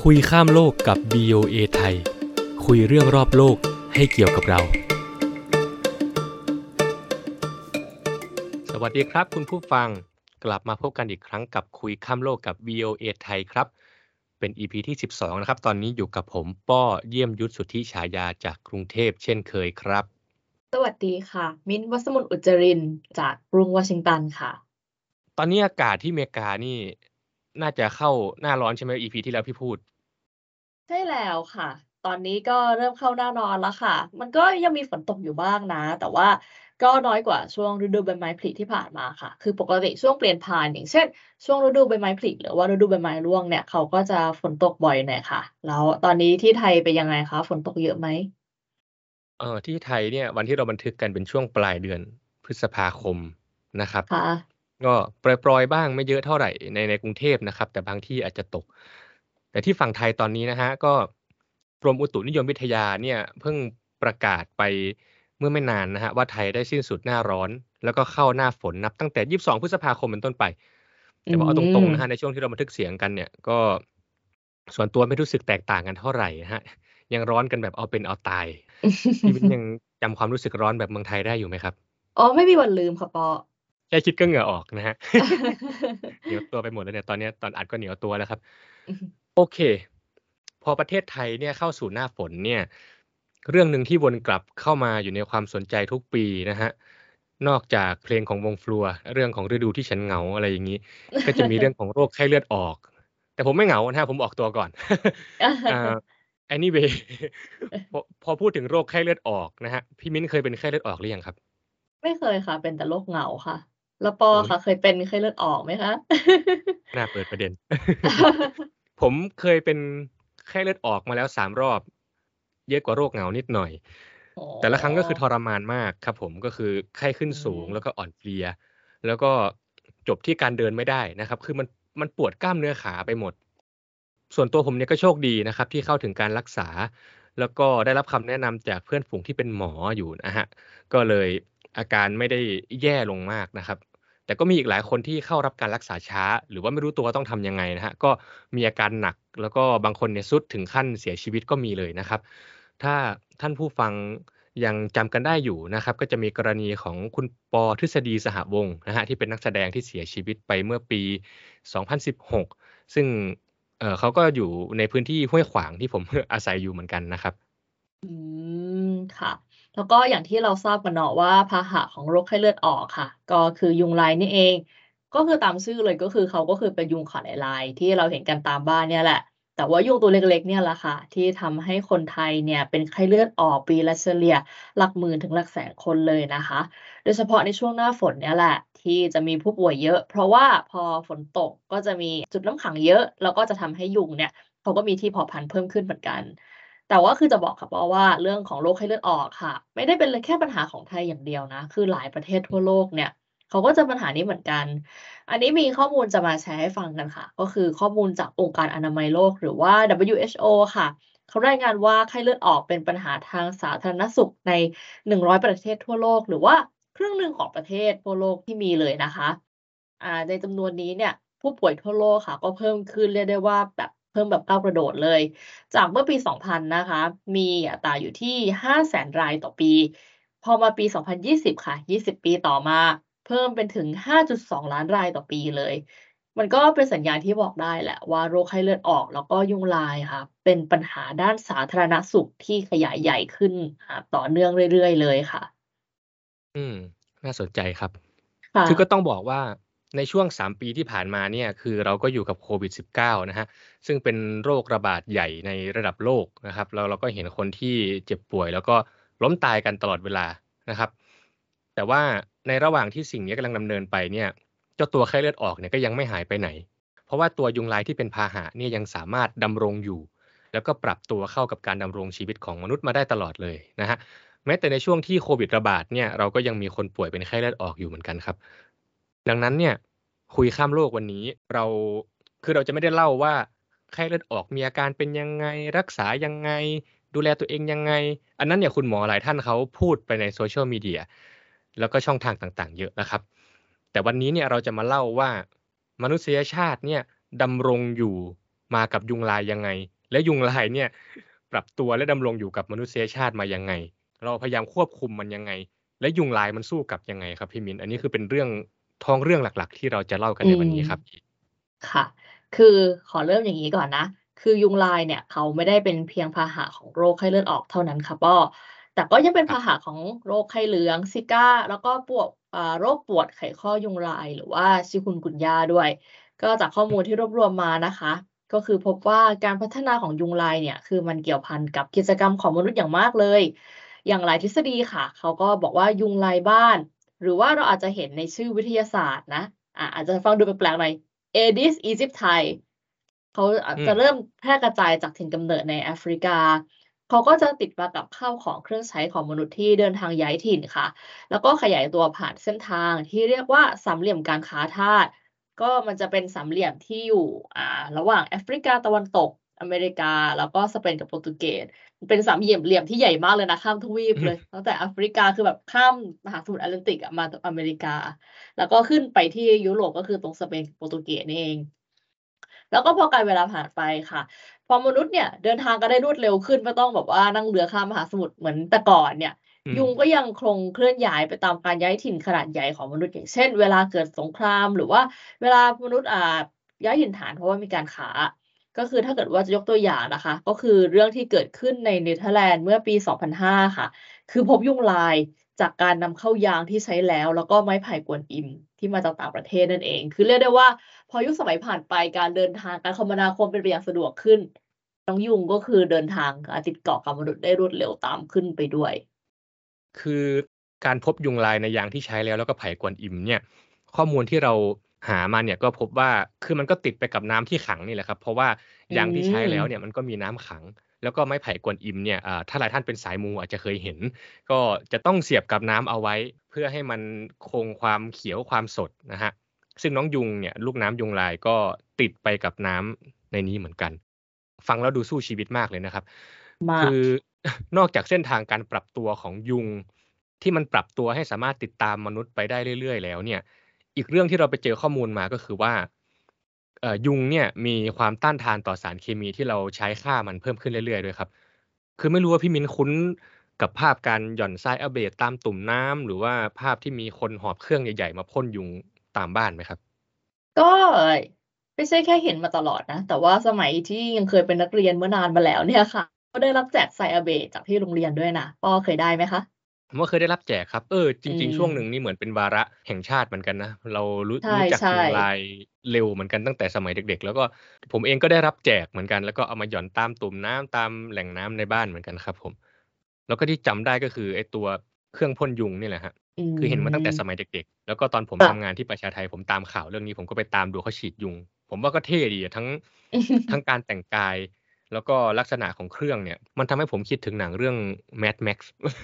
คุยข้ามโลกกับ BOA ไทยคุยเรื่องรอบโลกให้เกี่ยวกับเราสวัสดีครับคุณผู้ฟังกลับมาพบกันอีกครั้งกับคุยข้ามโลกกับ BOA ไทยครับเป็น EP ที่12นะครับตอนนี้อยู่กับผมป้อเยี่ยมยุทธสุทธิฉายาจากกรุงเทพเช่นเคยครับสวัสดีค่ะมิ้นท์ วัสมุนต์ อุจจรินทร์จากกรุงวอชิงตันค่ะตอนนี้อากาศที่อเมริกานี่น่าจะเข้าหน้าร้อนใช่ไหม EP ที่แล้วพี่พูดใช่แล้วค่ะตอนนี้ก็เริ่มเข้าหน้าร้อนแล้วค่ะมันก็ยังมีฝนตกอยู่บ้างนะแต่ว่าก็น้อยกว่าช่วงฤดูใบไม้ผลิที่ผ่านมาค่ะคือปกติช่วงเปลี่ยนผ่านอย่างเช่นช่วงฤดูใบไม้ผลิหรือว่าฤดูใบไม้ร่วงเนี่ยเขาก็จะฝนตกบ่อยหน่อยค่ะแล้วตอนนี้ที่ไทยเป็นยังไงคะฝนตกเยอะไหมที่ไทยเนี่ยวันที่เราบันทึกกันเป็นช่วงปลายเดือนพฤษภาคมนะครับค่ะก็ปรอยๆบ้างไม่เยอะเท่าไรในกรุงเทพนะครับแต่บางที่อาจจะตกแต่ที่ฝั่งไทยตอนนี้นะครับก็กรมอุตุนิยมวิทยาเนี่ยเพิ่งประกาศไปเมื่อไม่นานนะครับว่าไทยได้สิ้นสุดหน้าร้อนแล้วก็เข้าหน้าฝนนับตั้งแต่22พฤษภาคมเป็นต้นไปอืแต่ว่าเอาตรงๆนะครับในมช่วงที่เราบันทึกเสียงกันเนี่ยก็ส่วนตัวไม่รู้สึกแตกต่างกันเท่าไรนะครับยังร้อนกันแบบเอาเป็นเอาตาย พี่มิ้นยังจำความรู้สึกร้อนแบบเมืองไทยได้อยู่ไหมครับอ๋อไม่มีวันลืมค่ะปอแค่คิดก็เหงื่อออกนะครับเหนียวตัวไปหมดแล้วเนี่ยตอนเนี้ยตอนอัดก็เหนียวตัวแล้วครับโอเคพอประเทศไทยเนี่ยเข้าสู่หน้าฝนเนี่ยเรื่องหนึ่งที่วนกลับเข้ามาอยู่ในความสนใจทุกปีนะครับนอกจากเพลงของวง Fluor เรื่องของฤดูที่ฉันเหงาอะไรอย่างงี้ก็จะมีเรื่องของโรคไข้เลือดออกแต่ผมไม่เหงานะครับผมออกตัวก่อนอ่า anyway พอพูดถึงโรคไข้เลือดออกนะครับพี่มิ้นเคยเป็นไข้เลือดออกหรือยังครับไม่เคยค่ะเป็นแต่โรคเหงาค่ะแล้วปอโอ๊ยค่ะเคยเป็นไข้เลือดออกไหมคะน่าเปิดประเด็น ผมเคยเป็นไข้เลือดออกมาแล้ว3รอบเยอะกว่าโรคเหงานิดหน่อยอ๋อแต่ละครั้งก็คือทรมานมากครับผมก็คือไข้ขึ้นอืสูงมแล้วก็อ่อนเพลียแล้วก็จบที่การเดินไม่ได้นะครับคือมันปวดกล้ามเนื้อขาไปหมดส่วนตัวผมเนี่ยก็โชคดีนะครับที่เข้าถึงการรักษาแล้วก็ได้รับคำแนะนำจากเพื่อนฝูงที่เป็นหมออยู่นะครับก็เลยอาการไม่ได้แย่ลงมากนะครับ แต่ก็มีอีกหลายคนที่เข้ารับการรักษาช้าหรือว่าไม่รู้ตัวว่าต้องทำยังไงนะครับก็มีอาการหนักแล้วก็บางคนเนี่ยทรุดถึงขั้นเสียชีวิตก็มีเลยนะครับถ้าท่านผู้ฟังยังจำกันได้อยู่นะครับก็จะมีกรณีของคุณปอทฤษฎีสหวงศ์นะครับที่เป็นนักแสดงที่เสียชีวิตไปเมื่อปี2016ซึ่งเขาก็อยู่ในพื้นที่ห้วยขวางที่ผมอาศัยอยู่เหมือนกันนะครับอืมค่ะแล้วก็อย่างที่เราทราบกันเนาะว่าพาหะของโรคไข้เลือดออกค่ะก็คือยุงลายนี่เองก็คือตามชื่อเลยก็คือเขาก็คือเป็นยุงขนาดลายที่เราเห็นกันตามบ้านเนี่ยแหละแต่ว่ายุงตัวเล็กๆเนี่ยแหละค่ะที่ทำให้คนไทยเนี่ยเป็นไข้เลือดออกปีละเฉลี่ยหลักหมื่นถึงหลักแสนคนเลยนะคะโดยเฉพาะในช่วงหน้าฝนเนี่ยแหละที่จะมีผู้ป่วยเยอะเพราะว่าพอฝนตกก็จะมีจุดน้ำขังเยอะแล้วก็จะทำให้ยุงเนี่ยเขาก็มีที่เพาะพันธุ์เพิ่มขึ้นเหมือนกัน แต่ว่าคือจะบอกค่ะว่าเรื่องของโรคไข้เลือดออกค่ะไม่ได้เป็นเลยแค่ปัญหาของไทยอย่างเดียวนะคือหลายประเทศทั่วโลกเนี่ยเขาก็เจอปัญหานี้เหมือนกันอันนี้มีข้อมูลจะมาแชร์ให้ฟังกันค่ะก็คือข้อมูลจากองค์การอนามัยโลกหรือว่า WHO ค่ะเขารายงานว่าไข้เลือดออกเป็นปัญหาทางสาธารณสุขใน100ประเทศทั่วโลกหรือว่าครึ่งหนึ่งของประเทศทั่วโลกที่มีเลยนะคะในจำนวนนี้เนี่ยผู้ป่วยทั่วโลกค่ะก็เพิ่มขึ้นเรียกได้ว่าแบบเพิ่มแบบก้าวกระโดดเลย จากเมื่อปี 2000 นะคะ มีอัตราอยู่ที่ 500,000 รายต่อปี พอมาปี 2020 ค่ะ 20 ปีต่อมา เพิ่มเป็นถึง 5.2 ล้านรายต่อปีเลย มันก็เป็นสัญญาณที่บอกได้แหละว่าโรคไข้เลือดออกแล้วก็ยุงลายค่ะ เป็นปัญหาด้านสาธารณสุขที่ขยายใหญ่ขึ้นต่อเนื่องเรื่อยๆเลยค่ะอืมน่าสนใจครับค่ะคือก็ต้องบอกว่าในช่วง3ปีที่ผ่านมาเนี่ยคือเราก็อยู่กับโควิด19นะครับซึ่งเป็นโรคระบาดใหญ่ในระดับโลกนะครับแล้วเราก็เห็นคนที่เจ็บป่วยแล้วก็ล้มตายกันตลอดเวลานะครับแต่ว่าในระหว่างที่สิ่งนี้กำลังดำเนินไปเนี่ยเจ้าตัวไข้เลือดออกเนี่ยก็ยังไม่หายไปไหนเพราะว่าตัวยุงลายที่เป็นพาหะเนี่ยยังสามารถดำรงอยู่แล้วก็ปรับตัวเข้ากับการดำรงชีวิตของมนุษย์มาได้ตลอดเลยนะครับ แม้แต่ในช่วงที่โควิดระบาดเนี่ยเราก็ยังมีคนป่วยเป็นไข้เลือดออกอยู่เหมือนกันครับดังนั้นเนี่ยคุยข้ามโลกวันนี้เราคือเราจะไม่ได้เล่าว่าไข้เลือดออกมีอาการเป็นยังไงรักษายังไงดูแลตัวเองยังไงอันนั้นเนี่ยคุณหมอหลายท่านเขาพูดไปใน Social Media แล้วก็ช่องทางต่างๆเยอะนะครับแต่วันนี้เนี่ยเราจะมาเล่าว่ามนุษยชาติเนี่ยดำรงอยู่มากับยุงลายยังไงและยุงลายเนี่ยปรับตัวและดำรงอยู่กับมนุษยชาติมายังไงเราพยายามควบคุมมันยังไงและยุงลายมันสู้กลับยังไงครับพี่มิ้นอันนี้คือเป็นเรื่องท้องเรื่องหลักๆที่เราจะเล่ากันอืในวันมนี้ครับค่ะคือขอเริ่มอย่างนี้ก่อนนะคือยุงลายเนี่ยเขาไม่ได้เป็นเพียงพาหะของโรคไข้เลือดออกเท่านั้นค่ะก็แต่ก็ยังเป็นครับพาหะของโรคไข้เหลืองซิก้าแล้วก็พวกโรคปวดไขข้อยุงลายหรือว่าชิคุนกุนยาด้วยก็จากข้อมูลที่รวบรวมมานะคะก็คือพบว่าการพัฒนาของยุงลายเนี่ยคือมันเกี่ยวพันกับกิจกรรมของมนุษย์อย่างมากเลยอย่างหลายทฤษฎีค่ะเขาก็บอกว่ายุงลายบ้านหรือว่าเราอาจจะเห็นในชื่อวิทยาศาสตร์นะอาจจะฟังดูแปลกๆหน่อย Aedes aegypti เขาอาจอืมจะเริ่มแพร่กระจายจากถิ่นกำเนิดในแอฟริกาเขาก็จะติดมากับข้าวของเครื่องใช้ของมนุษย์ที่เดินทางย้ายถิ่นค่ะแล้วก็ขยายตัวผ่านเส้นทางที่เรียกว่าสามเหลี่ยมการค้าทาสก็มันจะเป็นสามเหลี่ยมที่อยู่ระหว่างแอฟริกาตะวันตกอเมริกาแล้วก็สเปนกับโปรตุเกสมันเป็นสามเหลี่ยมที่ใหญ่มากเลยนะข้ามทวีปอืมเลยตั้งแต่แอฟริกาคือแบบข้ามมหาสมุทรแอตแลนติกอะมาตอเมริกาแล้วก็ขึ้นไปที่ยุโรปก็คือตรงสเปนกับโปรตุเกสนี่เอง แล้วก็พอการเวลาผ่านไปค่ะพอมนุษย์เนี่ยเดินทางกันได้รวดเร็วขึ้นไม่ต้องแบบว่านั่งเรือข้ามมหาสมุทรเหมือนแต่ก่อนเนี่ยอืมยุงก็ยังคงเคลื่อนย้ายไปตามการย้ายถิ่นขนาดใหญ่ของมนุษย์อย่างเช่นเวลาเกิดสงครามหรือว่าเวลามนุษย์ย้ายถิ่นฐานเพราะว่ามีการค้าก็คือถ้าเกิดว่าจะยกตัวอย่างนะคะก็คือเรื่องที่เกิดขึ้นในเนเธอร์แลนด์เมื่อปี2005ค่ะคือพบยุงลายจากการนำเข้ายางที่ใช้แล้วก็ไม้ไผ่กวนอิมที่มาจากต่างประเทศนั่นเองคือเรียกได้ว่า พอยุคสมัยผ่านไปการเดินทางการคมนาคมเป็นไปอย่างสะดวกขึ้นน้องยุงก็คือเดินทางติดเกาะกับมนุษย์ได้รวดเร็วตามขึ้นไปด้วยคือการพบยุงลายในยางที่ใช้แล้วก็ไผ่กวนอิมเนี่ยข้อมูลที่เราหามาเนี่ยก็พบว่าคือมันก็ติดไปกับน้ำที่ขังนี่แหละครับเพราะว่าอืยางที่ใช้แล้วเนี่ยมมันก็มีน้ำขังแล้วก็ไม้ไผ่กวนอิมเนี่ยถ้าหลายท่านเป็นสายมูอาจจะเคยเห็นก็จะต้องเสียบกับน้ำเอาไว้เพื่อให้มันคงความเขียวความสดนะครับซึ่งน้องยุงเนี่ยลูกน้ำยุงลายก็ติดไปกับน้ำในนี้เหมือนกันฟังแล้วดูสู้ชีวิตมากเลยนะครับมากคือ นอกจากเส้นทางการปรับตัวของยุงที่มันปรับตัวให้สามารถติดตามมนุษย์ไปได้เรื่อยๆแล้วเนี่ยอีกเรื่องที่เราไปเจอข้อมูลมาก็คือว่ายุงเนี่ยมีความต้านทานต่อสารเคมีที่เราใช้ฆ่ามันเพิ่มขึ้นเรื่อยๆด้วยครับคือไม่รู้ว่าพี่มิ้นคุ้นกับภาพการหย่อนทรายอะเบดตามตุ่มน้ำหรือว่าภาพที่มีคนหอบเครื่องใหญ่ๆมาพ่นยุงตามบ้านไหมครับก็ไม่ใช่แค่เห็นมาตลอดนะแต่ว่าสมัยที่ยังเคยเป็นนักเรียนเมื่อนานมาแล้วเนี่ยค่ะก็ได้รับแจกไซอาเบะจากที่โรงเรียนด้วยนะปอเคยได้ไหมคะผมก็เคยได้รับแจกครับจอืริงๆช่วงหนึ่งนี่มเหมือนเป็นวาระแห่งชาติเหมือนกันนะเราใรู้จักช่ยุงลายๆเร็วเหมือนกันตั้งแต่สมัยเด็กๆแล้วก็ผมเองก็ได้รับแจกเหมือนกันแล้วก็เอามาหย่อนตามตุ่มน้ำตามแหล่งน้ำในบ้านเหมือนกันครับผมแล้วก็ที่จำได้ก็คือไอ้ตัวเครื่องพ่นยุงนี่แหละครับอืคือเห็นมาตั้งแต่สมัยมเด็กๆแล้วก็ตอนผมค่ะทำงานที่ประชาไทผมตามข่าวเรื่องนี้ผมก็ไปตามดูเขาฉีดยุงผมว่าก็เท่ดีอะทั้งการแต่งกายแล้วก็ลักษณะของเครื่องเนี่ยมันทำให้ผมคิดถึงหนังเรื่อง Mad Max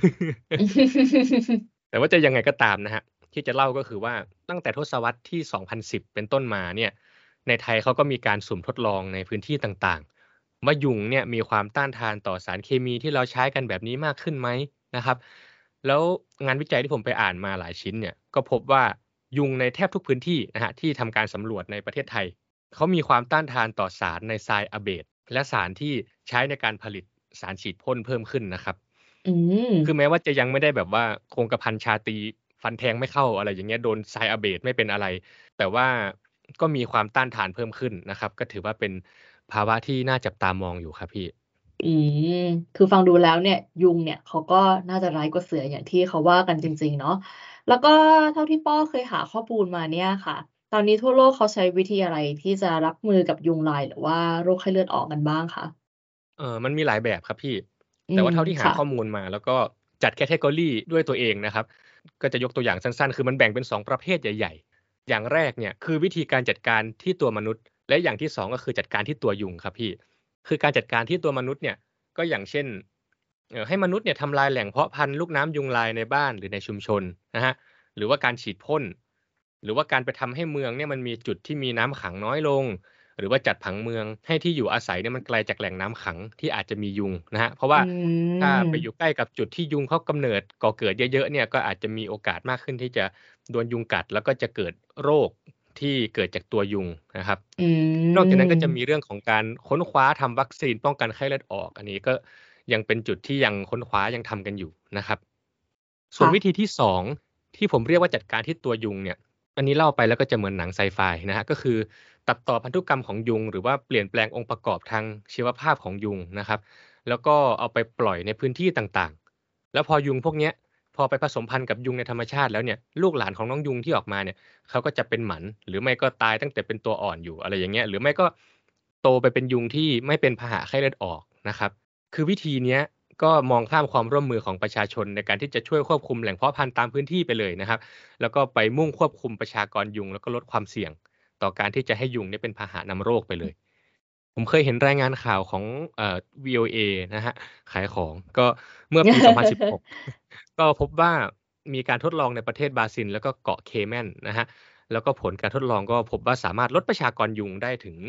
แต่ว่าจะยังไงก็ตามนะครับที่จะเล่าก็คือว่าตั้งแต่ทศวรรษที่2010เป็นต้นมาเนี่ยในไทยเขาก็มีการสุ่มทดลองในพื้นที่ต่างๆว่ายุงเนี่ยมีความต้านทานต่อสารเคมีที่เราใช้กันแบบนี้มากขึ้นไหมนะครับแล้วงานวิจัยที่ผมไปอ่านมาหลายชิ้นเนี่ยก็พบว่ายุงในแทบทุกพื้นที่นะฮะที่ทำการสำรวจในประเทศไทยเขามีความต้านทานต่อสารในทรายอะเบดและสารที่ใช้ในการผลิตสารฉีดพ่นเพิ่มขึ้นนะครับอืมคือแม้ว่าจะยังไม่ได้แบบว่าคงกระพันชาตรีฟันแทงไม่เข้าอะไรอย่างเงี้ยโดนทรายอะเบดไม่เป็นอะไรแต่ว่าก็มีความต้านทานเพิ่มขึ้นนะครับก็ถือว่าเป็นภาวะที่น่าจับตามองอยู่ครับพี่อืมคือฟังดูแล้วเนี่ยยุงเนี่ยเขาก็น่าจะร้ายกว่าเสืออย่างที่เขาว่ากันจริงๆเนาะแล้วก็เท่าที่ป้อเคยหาข้อมูลมาเนี่ยค่ะตอนนี้ทั่วโลกเขาใช้วิธีอะไรที่จะรับมือกับยุงลายหรือว่าโรคไข้เลือดออกกันบ้างคะมันมีหลายแบบครับพี่อืมแต่ว่าเท่าที่หาค่ะข้อมูลมาแล้วก็จัด category ด้วยตัวเองนะครับก็จะยกตัวอย่างสั้นๆคือมันแบ่งเป็น2ประเภทใหญ่ๆอย่างแรกเนี่ยคือวิธีการจัดการที่ตัวมนุษย์และอย่างที่2ก็คือจัดการที่ตัวยุงครับพี่คือการจัดการที่ตัวมนุษย์เนี่ยก็อย่างเช่นให้มนุษย์เนี่ยทำลายแหล่งเพาะพันธุ์ลูกน้ำยุงลายในบ้านหรือในชุมชนนะครับหรือว่าการฉีดพ่นหรือว่าการไปทำให้เมืองเนี่ยมันมีจุดที่มีน้ำขังน้อยลง หรือว่าจัดผังเมืองให้ที่อยู่อาศัยเนี่ยมันไกลจากแหล่งน้ำขังที่อาจจะมียุงนะครับเพราะอืว่าถ้าไปอยู่มใกล้กับจุดที่ยุงเขากำเนิดก่อเกิดเยอะๆเนี่ยก็อาจจะมีโอกาสมากขึ้นที่จะโดนยุงกัดแล้วก็จะเกิดโรคที่เกิดจากตัวยุงนะครับอืนอกจากนั้นก็จะมมีเรื่องของการค้นคว้าทำวัคซีนป้องกันไข้เลือดออก อันนี้ก็ยังเป็นจุดที่ยังค้นคว้ายังทำกันอยู่นะครับ ส่วนค่ะวิธีที่2ที่ผมเรียกว่าจัดการที่ตัวยุงเนี่ย อันนี้เล่าไปแล้วก็จะเหมือนหนังไซไฟนะฮะก็คือตัดต่อพันธุกรรมของยุง หรือว่าเปลี่ยนแปลงองค์ประกอบทางชีวภาพของยุงนะครับแล้วก็เอาไปปล่อยในพื้นที่ต่างๆแล้วพอยุงพวกเนี้ยพอไปผสมพันธุ์กับยุงในธรรมชาติแล้วเนี่ยลูกหลานของน้องยุงที่ออกมาเนี่ยเขาก็จะเป็นหมันหรือไม่ก็ตายตั้งแต่เป็นตัวอ่อนอยู่อะไรอย่างเงี้ยหรือไม่ก็โตไปเป็นยุงที่ไม่เป็นพาหะไข้เลือดออกนะครับคือวิธีเนี้ยก็มองข้ามความร่วมมือของประชาชนในการที่จะช่วยควบคุมแหล่งเพาะพันธุ์ตามพื้นที่ไปเลยนะครับแล้วก็ไปมุ่งควบคุมประชากรยุงแล้วก็ลดความเสี่ยงต่อการที่จะให้ยุงเนี่ยเป็นพาหะนำโรคไปเลย ผมเคยเห็นรายงานข่าวของVOA นะครับขายของก็เมื่อปี 2016 ก็พบว่ามีการทดลองในประเทศบราซิลแล้วก็เกาะเคแมนนะครับแล้วก็ผลการทดลองก็พบว่าสามารถลดประชากรยุงได้ถึง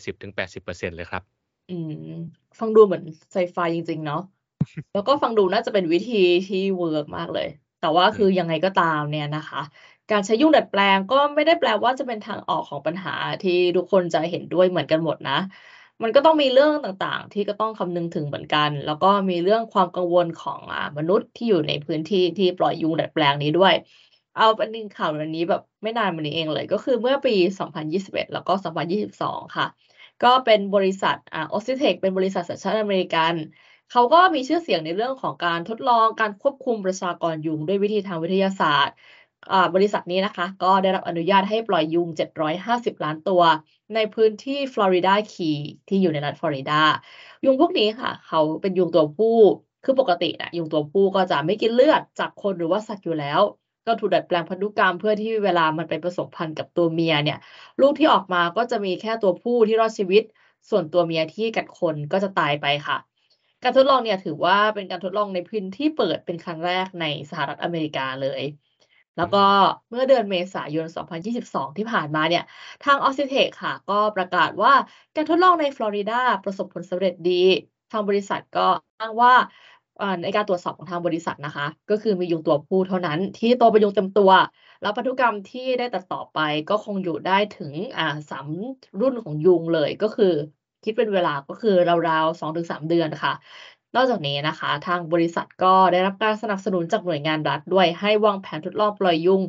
70-80% เลยครับอืมฟังดูเหมือนไซไฟจริงๆเนาะแล้วก็ฟังดูน่าจะเป็นวิธีที่เวิร์กมากเลย แต่ว่าอืมคือยังไงก็ตามเนี่ยนะคะ การใช้ยุงดัดแปลงก็ไม่ได้แปลว่าจะเป็นทางออกของปัญหาที่ทุกคนจะเห็นด้วยเหมือนกันหมดนะ มันก็ต้องมีเรื่องต่างๆที่ก็ต้องคำนึงถึงเหมือนกัน แล้วก็มีเรื่องความกังวลของมนุษย์ที่อยู่ในพื้นที่ที่ปล่อยยุงดัดแปลงนี้ด้วย เอาเป็นหนึ่งข่าวอันนี้แบบไม่นานมานี้เองเลยก็คือเมื่อปี 2021 แล้วก็ 2022 ค่ะ ก็เป็นบริษัทOxitec เป็นบริษัทสัญชาติอเมริกัน เขาก็มีชื่อเสียงในเรื่องของการทดลองการควบคุมประชากรยุงด้วยวิธีทางวิทยาศาสตร์บริษัทนี้นะคะก็ได้รับอนุญาตให้ปล่อยยุง 750 ล้านตัวในพื้นที่ Florida Key ที่อยู่ในรัฐฟลอริดา ยุงพวกนี้ค่ะเขาเป็นยุงตัวผู้คือปกติน่ะยุงตัวผู้ก็จะไม่กินเลือดจากคนหรือว่าสัตว์อยู่แล้วก็ถูกดัดแปลงพันธุกรรมเพื่อที่เวลามันไปผสมพันธุ์กับตัวเมียเนี่ยลูกที่ออกมาก็จะมีแค่ตัวผู้ที่รอดชีวิตส่วนตัวเมียที่กัดคนก็จะตายไปค่ะการทดลองเนี่ยถือว่าเป็นการทดลองในพื้นที่เปิดเป็นครั้งแรกในสหรัฐอเมริกาเลยแล้วก็อืมเมื่อเดือนเมษายน 2022 ที่ผ่านมาเนี่ย ทาง Oxitec ค่ะก็ประกาศว่าการทดลองในฟลอริดาประสบผลสำเร็จดีทางบริษัทก็อ้างว่าในการตรวจสอบของทางบริษัทนะคะก็คือมียุงตัวผู้เท่านั้นที่โตเป็นยุงเต็มตัวแล้วพันธุกรรมที่ได้ตัดต่อไปก็คงอยู่ได้ถึง3รุ่นของยุงเลยก็คือคิดเป็นเวลาก็คือราวๆ2-3เดือนค่ะนอกจากนี้นะคะทางบริษัทก็ได้รับการสนับสนุนจากหน่วยงานรัฐด้วยให้วางแผนทดลองปล่อยยุง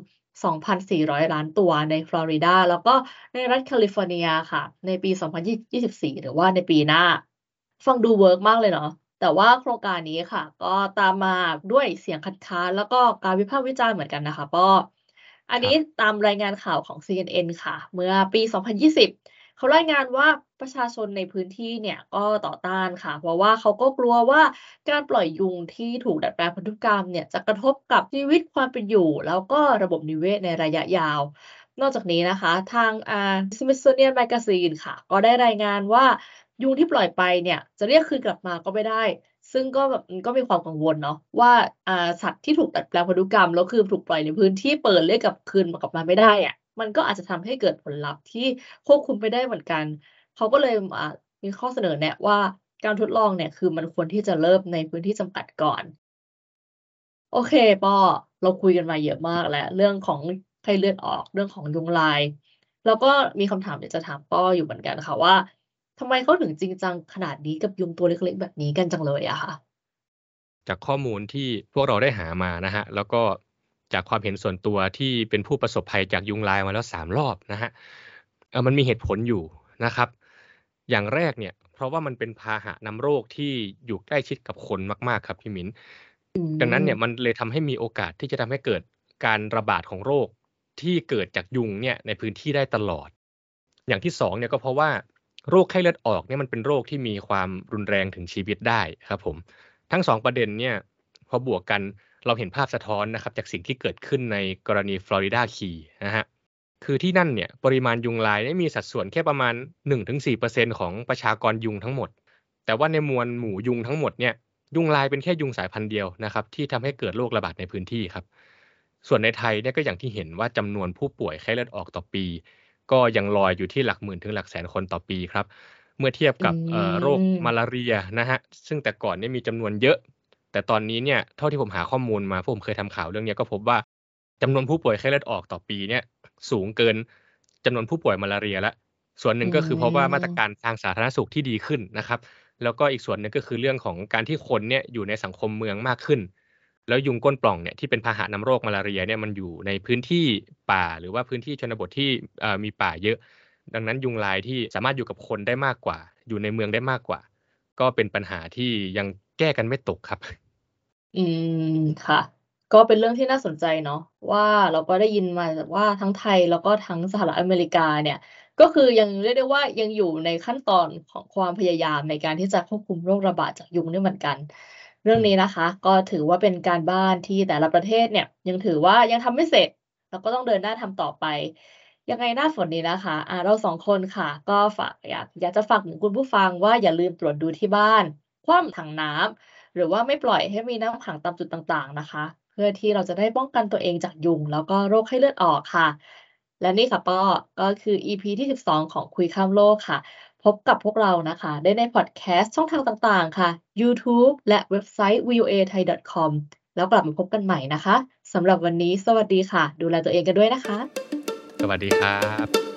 2,400 ล้านตัวในฟลอริดาแล้วก็ในรัฐแคลิฟอร์เนียค่ะในปี 2024 หรือว่าในปีหน้าฟังดูเวิร์กมากเลยเนาะแต่ว่าโครงการนี้ค่ะก็ตามมาด้วยเสียงคัดค้านแล้วก็การวิพากษ์วิจารณ์เหมือนกันนะคะป้ออันนี้ครับตามรายงานข่าวของ CNN ค่ะเมื่อปี 2020 เขารายงานว่าประชาชนในพื้นที่เนี่ยก็ต่อต้านค่ะเพราะว่าเขาก็กลัวว่าการปล่อยยุงที่ถูกดัดแปลงพันธุกรรมเนี่ยจะกระทบกับชีวิตความเป็นอยู่แล้วก็ระบบนิเวศในระยะยาวนอกจากนี้นะคะทางSmithsonian Magazine ค่ะก็ได้รายงานว่ายุงที่ปล่อยไปเนี่ยจะเรียกคืนกลับมาก็ไม่ได้ซึ่งก็แบบมันก็มีความกังวลเนาะว่าสัตว์ที่ถูกดัดแปลงพันธุกรรมแล้วคือถูกปล่อยในพื้นที่เปิดเรียกกลับคืนกลับมาไม่ได้อะมันก็อาจจะทำให้เกิดผลลัพธ์ที่ ควบคุมไม่ได้เหมือนกัน เขาก็เลยมีข้อเสนอแนะว่าการทดลองเนี่ยคือมันควรที่จะเริ่มในพื้นที่จำกัดก่อน โอเคป้อเราคุยกันมาเยอะมากแล้วเรื่องของไข้เลือดออกเรื่องของยุงลายแล้วก็มีคำถามอยากจะถามป้ออยู่เหมือนกันค่ะว่าทำไมเขาถึงจริงจังขนาดนี้กับยุงตัวเล็กๆแบบนี้กันจังเลยอะค่ะจากข้อมูลที่พวกเราได้หามานะฮะแล้วก็จากความเห็นส่วนตัวที่เป็นผู้ประสบภัยจากยุงลายมาแล้ว3รอบนะฮะมันมีเหตุผลอยู่นะครับอย่างแรกเนี่ยเพราะว่ามันเป็นพาหะนำโรคที่อยู่ใกล้ชิดกับคนมากๆครับพี่มิ้นอืดังนั้นเนี่ยมันมเลยทำให้มีโอกาสที่จะทำให้เกิดการระบาดของโรคที่เกิดจากยุงเนี่ยในพื้นที่ได้ตลอดอย่างที่2เนี่ยก็เพราะว่าโรคไข้เลือดออกเนี่ยมันเป็นโรคที่มีความรุนแรงถึงชีวิตได้ครับผม ทั้ง2ประเด็นเนี่ยพอบวกกันเราเห็นภาพสะท้อนนะครับจากสิ่งที่เกิดขึ้นในกรณี Florida Key นะฮะคือที่นั่นเนี่ยปริมาณยุงลายได้มีสัดส่วนแค่ประมาณ 1-4% ของประชากรยุงทั้งหมดแต่ว่าในมวลหมู่ยุงทั้งหมดเนี่ยยุงลายเป็นแค่ยุงสายพันธุ์เดียวนะครับที่ทำให้เกิดโรคระบาดในพื้นที่ครับส่วนในไทยเนี่ยก็อย่างที่เห็นว่าจำนวนผู้ป่วยไข้เลือดออกต่อปีก็ยังลอยอยู่ที่หลักหมื่นถึงหลักแสนคนต่อปีครับ เมื่อเทียบอืกับโรคมามลาเรียนะฮะซึ่งแต่ก่อนเนี่ยมีจำนวนเยอะแต่ตอนนี้เนี่ยเท่าที่ผมหาข้อมูลมาเพราะผมเคยทำข่าวเรื่องเนี้ยก็พบว่าจำนวนผู้ป่วยไข้เลือดออกต่อปีเนี่ยสูงเกินจำนวนผู้ป่วยมาลาเรียแล้วส่วนหนึ่งก็คือเพราะว่ามาตรการทางสาธารณสุขที่ดีขึ้นนะครับแล้วก็อีกส่วนหนึ่งก็คือเรื่องของการที่คนเนี่ยอยู่ในสังคมเมืองมากขึ้นแล้วยุงก้นปล่องเนี่ยที่เป็นพาหะนำโรคมาลาเรียเนี่ยมันอยู่ในพื้นที่ป่าหรือว่าพื้นที่ชนบทที่มีป่าเยอะดังนั้นยุงลายที่สามารถอยู่กับคนได้มากกว่าอยู่ในเมืองได้มากกว่าก็เป็นปัญหาที่ยังแก้กันไม่ตกครับอืมค่ะก็เป็นเรื่องที่น่าสนใจเนาะว่าเราก็ได้ยินมาจากว่าทั้งไทยแล้วก็ทั้งสหรัฐอเมริกาเนี่ยก็คือยังเรียกได้ว่ายังอยู่ในขั้นตอนของความพยายามในการที่จะควบคุมโรคระบาดจากยุงด้วยเหมือนกันเรื่องนี้นะคะก็ถือว่าเป็นการบ้านที่แต่ละประเทศเนี่ยยังถือว่ายังทำไม่เสร็จแล้วก็ต้องเดินหน้าทำต่อไปยังไงหน้าฝนนี้นะคะเราสองคนค่ะก็ฝากอยากจะฝากถึงคุณผู้ฟังว่าอย่าลืมตรวจดูที่บ้านคว่ำถังน้ำ หรือว่าไม่ปล่อยให้มีน้ำขังตามจุดต่างๆนะคะเพื่อที่เราจะได้ป้องกันตัวเองจากยุงแล้วก็โรคไข้เลือดออกค่ะและนี่ค่ะก็คือ EP ที่12ของคุยข้ามโลกค่ะพบกับพวกเรานะคะได้ในพอดแคสต์ช่องทางต่างๆค่ะยูทูบและเว็บไซต์ voathai.com แล้วกลับมาพบกันใหม่นะคะสำหรับวันนี้สวัสดีค่ะดูแลตัวเองกันด้วยนะคะสวัสดีครับ